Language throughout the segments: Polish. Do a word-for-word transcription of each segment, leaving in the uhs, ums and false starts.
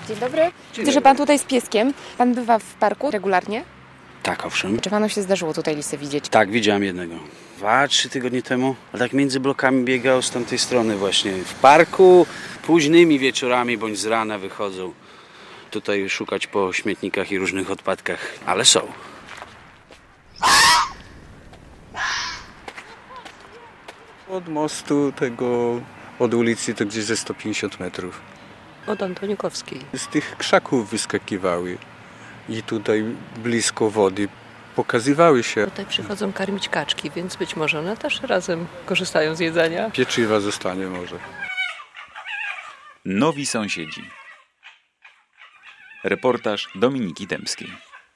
Dzień dobry. Widzę, że pan tutaj z pieskiem. Pan bywa w parku regularnie? Tak, owszem. Czy panu się zdarzyło tutaj lisy widzieć? Tak, widziałem jednego. Dwa, trzy tygodnie temu. A tak między blokami biegał z tamtej strony właśnie. W parku późnymi wieczorami bądź z rana wychodzą tutaj szukać po śmietnikach i różnych odpadkach. Ale są. Od mostu tego, od ulicy to gdzieś ze sto pięćdziesiąt metrów. Od Antonikowskiej. Z tych krzaków wyskakiwały i tutaj blisko wody pokazywały się. Tutaj przychodzą karmić kaczki, więc być może one też razem korzystają z jedzenia. Pieczywa zostanie może. Nowi sąsiedzi. Reportaż Dominiki Dębskiej.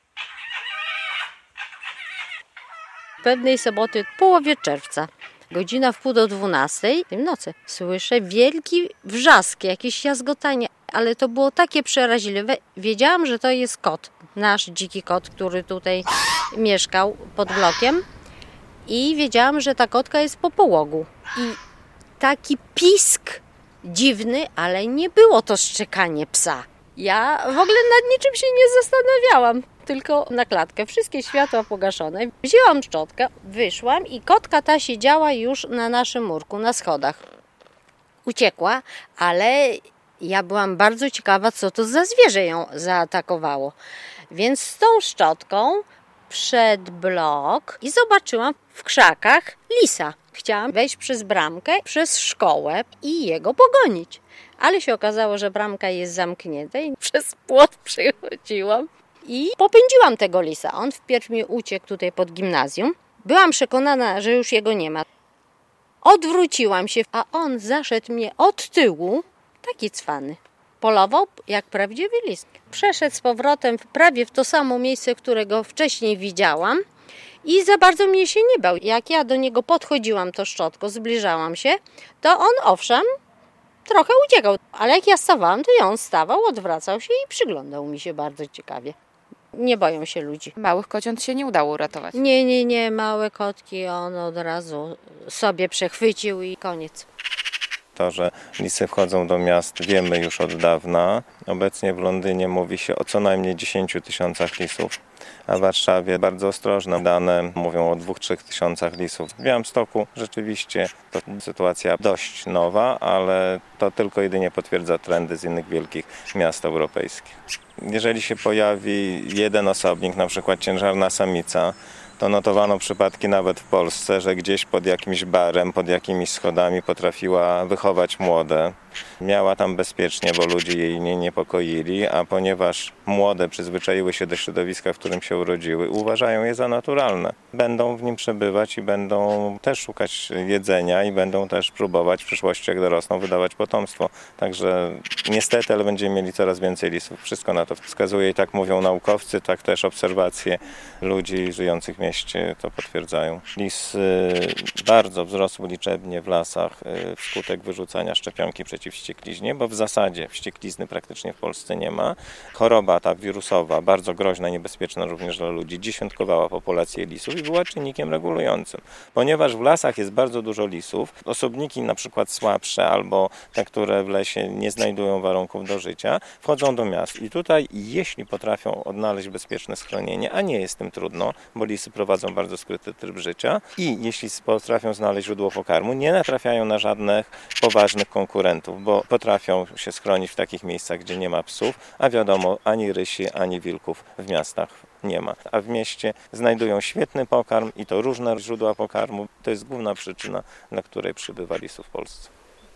Pewnej soboty, w połowie czerwca, godzina w pół do dwunastej w nocy, słyszę wielki wrzask, jakieś jazgotanie, ale to było takie przeraźliwe. Wiedziałam, że to jest kot, nasz dziki kot, który tutaj mieszkał pod blokiem i wiedziałam, że ta kotka jest po połogu. I taki pisk dziwny, ale nie było to szczekanie psa. Ja w ogóle nad niczym się nie zastanawiałam, tylko na klatkę, wszystkie światła pogaszone. Wzięłam szczotkę, wyszłam i kotka ta siedziała już na naszym murku, na schodach. Uciekła, ale ja byłam bardzo ciekawa, co to za zwierzę ją zaatakowało. Więc z tą szczotką przed blok i zobaczyłam w krzakach lisa. Chciałam wejść przez bramkę, przez szkołę i jego pogonić. Ale się okazało, że bramka jest zamknięta i przez płot przechodziłam i popędziłam tego lisa. On wpierw mi uciekł tutaj pod gimnazjum. Byłam przekonana, że już jego nie ma. Odwróciłam się, a on zaszedł mnie od tyłu, taki cwany. Polował jak prawdziwy lis. Przeszedł z powrotem prawie w to samo miejsce, którego wcześniej widziałam i za bardzo mnie się nie bał. Jak ja do niego podchodziłam to szczotką, zbliżałam się, to on owszem trochę uciekał, ale jak ja stawałam, to on stawał, odwracał się i przyglądał mi się bardzo ciekawie. Nie boją się ludzi. Małych kociąt się nie udało uratować. Nie, nie, nie, małe kotki on od razu sobie przechwycił i koniec. To, że lisy wchodzą do miast, wiemy już od dawna. Obecnie w Londynie mówi się o co najmniej dziesięciu tysiącach lisów, a w Warszawie bardzo ostrożne dane mówią o dwóch, trzech tysiącach lisów. W Białymstoku rzeczywiście to sytuacja dość nowa, ale to tylko jedynie potwierdza trendy z innych wielkich miast europejskich. Jeżeli się pojawi jeden osobnik, na przykład ciężarna samica, to notowano przypadki nawet w Polsce, że gdzieś pod jakimś barem, pod jakimiś schodami potrafiła wychować młode. Miała tam bezpiecznie, bo ludzie jej nie niepokoili, a ponieważ młode przyzwyczaiły się do środowiska, w którym się urodziły, uważają je za naturalne. Będą w nim przebywać i będą też szukać jedzenia i będą też próbować w przyszłości, jak dorosną, wydawać potomstwo. Także niestety, ale będziemy mieli coraz więcej lisów. Wszystko na to wskazuje i tak mówią naukowcy, tak też obserwacje ludzi żyjących w mieście to potwierdzają. Lis bardzo wzrosł liczebnie w lasach wskutek wyrzucania szczepionki przeciw wściekliźnie, bo w zasadzie wścieklizny praktycznie w Polsce nie ma. Choroba ta wirusowa, bardzo groźna, niebezpieczna również dla ludzi, dziesiątkowała populację lisów i była czynnikiem regulującym. Ponieważ w lasach jest bardzo dużo lisów, osobniki na przykład słabsze albo te, które w lesie nie znajdują warunków do życia, wchodzą do miast i tutaj jeśli potrafią odnaleźć bezpieczne schronienie, a nie jest tym trudno, bo lisy prowadzą bardzo skryty tryb życia i jeśli potrafią znaleźć źródło pokarmu, nie natrafiają na żadnych poważnych konkurentów, bo potrafią się schronić w takich miejscach, gdzie nie ma psów, a wiadomo, ani rysi, ani wilków w miastach nie ma. A w mieście znajdują świetny pokarm i to różne źródła pokarmu. To jest główna przyczyna, dla której przybywa lisów w Polsce.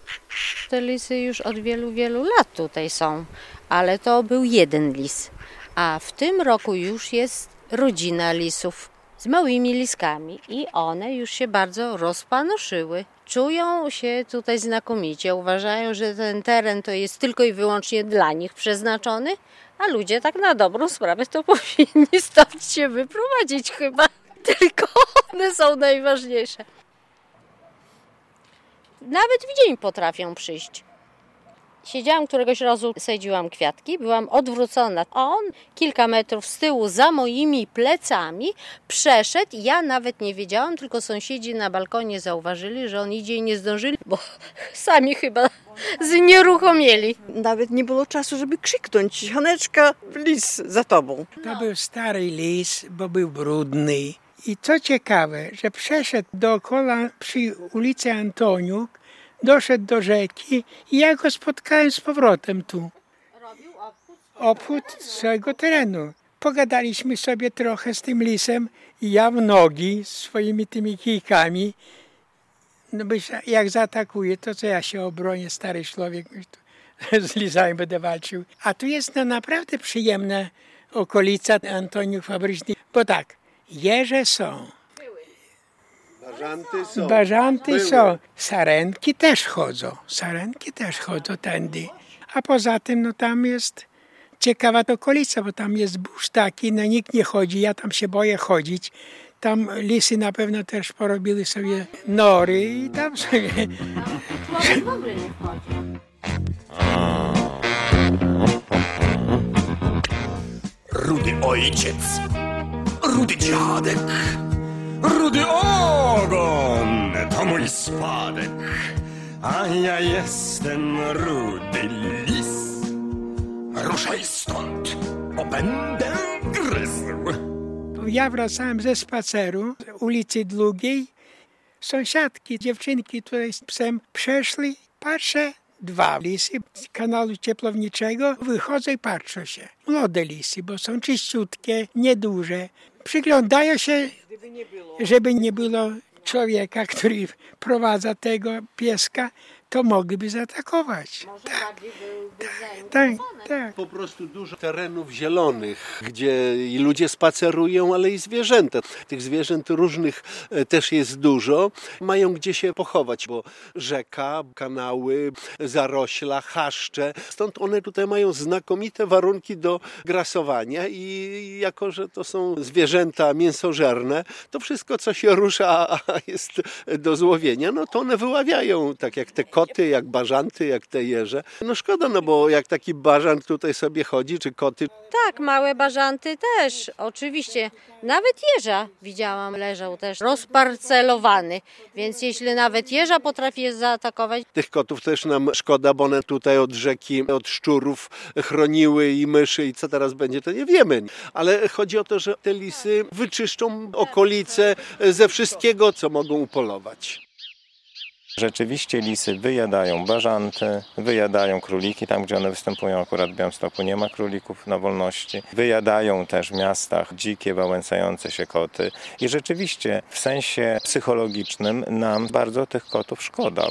Te lisy już od wielu, wielu lat tutaj są, ale to był jeden lis. A w tym roku już jest rodzina lisów z małymi liskami i one już się bardzo rozpanoszyły. Czują się tutaj znakomicie, uważają, że ten teren to jest tylko i wyłącznie dla nich przeznaczony, a ludzie tak na dobrą sprawę to powinni stąd się wyprowadzić chyba. Tylko one są najważniejsze. Nawet w dzień potrafią przyjść. Siedziałam któregoś razu, sadziłam kwiatki, byłam odwrócona, a on kilka metrów z tyłu za moimi plecami przeszedł. Ja nawet nie wiedziałam, tylko sąsiedzi na balkonie zauważyli, że on idzie i nie zdążyli, bo sami chyba znieruchomieli. Nawet nie było czasu, żeby krzyknąć: Haneczka, lis za tobą. To był stary lis, bo był brudny. I co ciekawe, że przeszedł dookoła przy ulicy Antoniuk, doszedł do rzeki i ja go spotkałem z powrotem tu. Robił obchód? Obchód swojego terenu. Pogadaliśmy sobie trochę z tym lisem i ja w nogi swoimi tymi kijkami. No byś, jak zaatakuje, to co ja się obronię, stary człowiek, z lisami będę walczył. A tu jest no naprawdę przyjemna okolica Antoniuk Fabryczny, bo tak, jeże są. Bażanty są. Bażanty Były. są. Sarenki też chodzą. Sarenki też chodzą tędy. A poza tym no tam jest ciekawa okolica, bo tam jest burz taki, no nikt nie chodzi, ja tam się boję chodzić. Tam lisy na pewno też porobiły sobie nory i tam sobie... Człowiek w ogóle nie wchodzi. Rudy ojciec, rudy dziadek, rudy ogon to mój spadek, a ja jestem rudy lis. Ruszaj stąd, bo będę gryzł. Ja wracałem ze spaceru z ulicy Długiej. Sąsiadki, dziewczynki tutaj z psem przeszli. Patrzę, dwa lisy z kanału ciepłowniczego. Wychodzą i patrzą się. Młode lisy, bo są czyściutkie, nieduże. Przyglądają się, żeby nie było człowieka, który prowadza tego pieska, to mogliby zaatakować. Tak, tak, tak. Po prostu dużo terenów zielonych, gdzie i ludzie spacerują, ale i zwierzęta. Tych zwierząt różnych też jest dużo. Mają gdzie się pochować, bo rzeka, kanały, zarośla, chaszcze. Stąd one tutaj mają znakomite warunki do grasowania i jako, że to są zwierzęta mięsożerne, to wszystko, co się rusza, a jest do złowienia, no to one wyławiają, tak jak te koty, jak bażanty, jak te jeże. No szkoda, no bo jak taki bażant tutaj sobie chodzi, czy koty. Tak, małe bażanty też, oczywiście. Nawet jeża widziałam, leżał też rozparcelowany, więc jeśli nawet jeża potrafi zaatakować. Tych kotów też nam szkoda, bo one tutaj od rzeki, od szczurów chroniły i myszy i co teraz będzie, to nie wiemy. Ale chodzi o to, że te lisy wyczyszczą okolice ze wszystkiego, co mogą upolować. Rzeczywiście lisy wyjadają bażanty, wyjadają króliki, tam gdzie one występują, akurat w Białymstoku nie ma królików na wolności. Wyjadają też w miastach dzikie, wałęsające się koty i rzeczywiście w sensie psychologicznym nam bardzo tych kotów szkoda.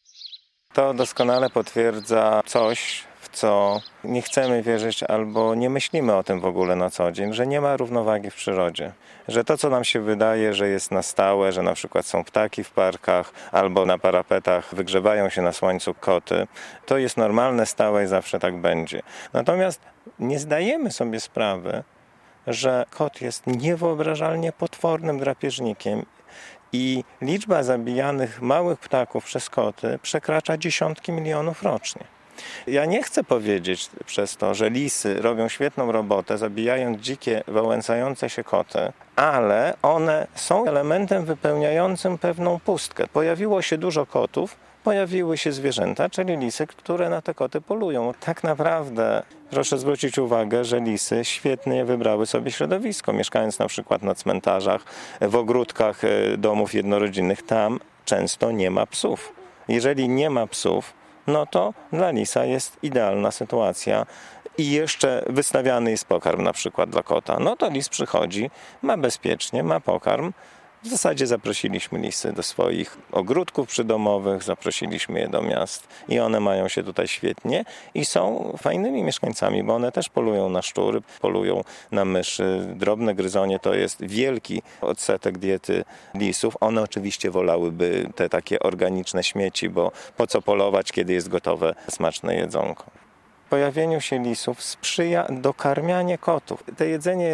To doskonale potwierdza coś, w co nie chcemy wierzyć albo nie myślimy o tym w ogóle na co dzień, że nie ma równowagi w przyrodzie. Że to, co nam się wydaje, że jest na stałe, że na przykład są ptaki w parkach albo na parapetach wygrzebają się na słońcu koty, to jest normalne, stałe i zawsze tak będzie. Natomiast nie zdajemy sobie sprawy, że kot jest niewyobrażalnie potwornym drapieżnikiem i liczba zabijanych małych ptaków przez koty przekracza dziesiątki milionów rocznie. Ja nie chcę powiedzieć przez to, że lisy robią świetną robotę, zabijając dzikie, wałęsające się koty, ale one są elementem wypełniającym pewną pustkę. Pojawiło się dużo kotów, pojawiły się zwierzęta, czyli lisy, które na te koty polują. Tak naprawdę proszę zwrócić uwagę, że lisy świetnie wybrały sobie środowisko. Mieszkając na przykład na cmentarzach, w ogródkach domów jednorodzinnych, tam często nie ma psów. Jeżeli nie ma psów, no to dla lisa jest idealna sytuacja i jeszcze wystawiany jest pokarm na przykład dla kota. No to lis przychodzi, ma bezpiecznie, ma pokarm. W zasadzie zaprosiliśmy lisy do swoich ogródków przydomowych, zaprosiliśmy je do miast i one mają się tutaj świetnie i są fajnymi mieszkańcami, bo one też polują na szczury, polują na myszy. Drobne gryzonie to jest wielki odsetek diety lisów. One oczywiście wolałyby te takie organiczne śmieci, bo po co polować, kiedy jest gotowe smaczne jedzonko. Pojawieniu się lisów sprzyja dokarmianie kotów. To jedzenie jest dla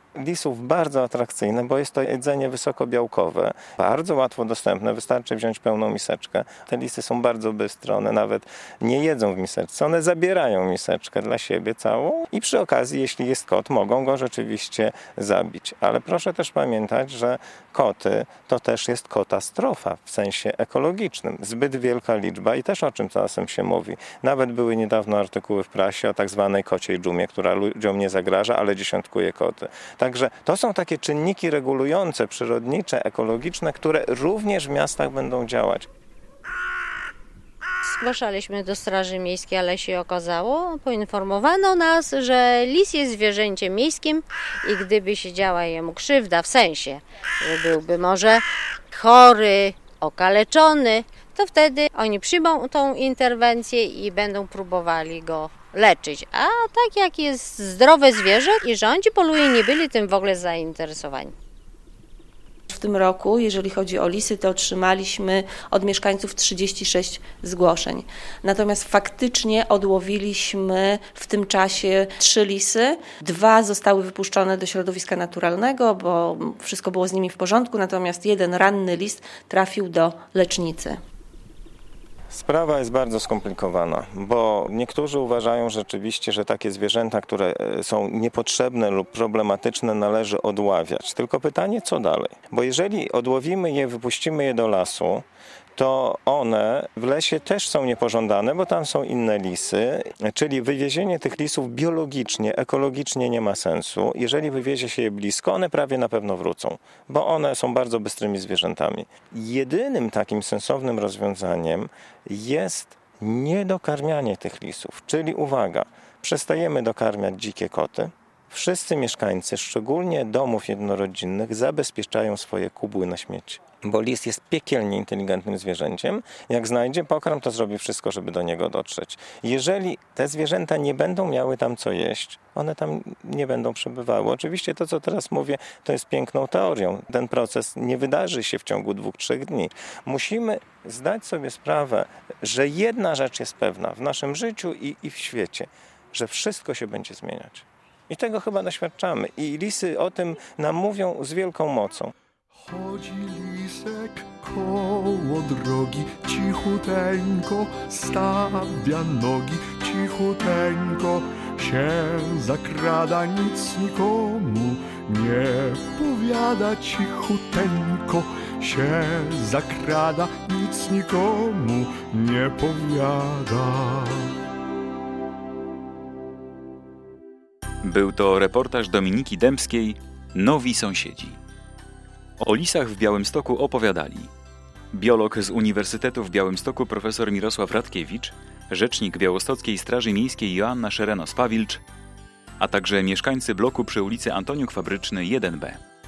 lisów bardzo atrakcyjne, bo jest to jedzenie wysokobiałkowe, bardzo łatwo dostępne, wystarczy wziąć pełną miseczkę. Te lisy są bardzo bystre, one nawet nie jedzą w miseczce, one zabierają miseczkę dla siebie całą i przy okazji, jeśli jest kot, mogą go rzeczywiście zabić. Ale proszę też pamiętać, że koty to też jest katastrofa w sensie ekologicznym. Zbyt wielka liczba i też o czym czasem się mówi. Nawet były niedawno artykuły w prasie o tak zwanej kociej dżumie, która ludziom nie zagraża, ale dziesiątkuje koty. Także to są takie czynniki regulujące, przyrodnicze, ekologiczne, które również w miastach będą działać. Zgłaszaliśmy do Straży Miejskiej, ale się okazało, poinformowano nas, że lis jest zwierzęciem miejskim i gdyby się działa jemu krzywda, w sensie, że byłby może chory, okaleczony, to wtedy oni przyjmą tą interwencję i będą próbowali go leczyć. A tak jak jest zdrowe zwierzę i rządzi, poluje, nie byli tym w ogóle zainteresowani. W tym roku, jeżeli chodzi o lisy, to otrzymaliśmy od mieszkańców trzydzieści sześć zgłoszeń. Natomiast faktycznie odłowiliśmy w tym czasie trzy lisy. Dwa zostały wypuszczone do środowiska naturalnego, bo wszystko było z nimi w porządku, natomiast jeden ranny lis trafił do lecznicy. Sprawa jest bardzo skomplikowana, bo niektórzy uważają rzeczywiście, że takie zwierzęta, które są niepotrzebne lub problematyczne, należy odławiać. Tylko pytanie, co dalej? Bo jeżeli odłowimy je, wypuścimy je do lasu, to one w lesie też są niepożądane, bo tam są inne lisy, czyli wywiezienie tych lisów biologicznie, ekologicznie nie ma sensu. Jeżeli wywiezie się je blisko, one prawie na pewno wrócą, bo one są bardzo bystrymi zwierzętami. Jedynym takim sensownym rozwiązaniem jest niedokarmianie tych lisów, czyli uwaga, przestajemy dokarmiać dzikie koty. Wszyscy mieszkańcy, szczególnie domów jednorodzinnych, zabezpieczają swoje kubły na śmieci. Bo lis jest piekielnie inteligentnym zwierzęciem. Jak znajdzie pokarm, to zrobi wszystko, żeby do niego dotrzeć. Jeżeli te zwierzęta nie będą miały tam co jeść, one tam nie będą przebywały. Oczywiście to, co teraz mówię, to jest piękną teorią. Ten proces nie wydarzy się w ciągu dwóch, trzech dni. Musimy zdać sobie sprawę, że jedna rzecz jest pewna w naszym życiu i, i w świecie, że wszystko się będzie zmieniać. I tego chyba doświadczamy. I lisy o tym nam mówią z wielką mocą. Chodzi lisek koło drogi, cichuteńko stawia nogi, cichuteńko się zakrada, nic nikomu nie powiada, cichuteńko się zakrada, nic nikomu nie powiada. Był to reportaż Dominiki Dębskiej Nowi sąsiedzi. O lisach w Białymstoku opowiadali biolog z Uniwersytetu w Białymstoku profesor Mirosław Radkiewicz, rzecznik Białostockiej Straży Miejskiej Joanna Szerenos-Pawilcz, a także mieszkańcy bloku przy ulicy Antoniuk Fabryczny jeden B.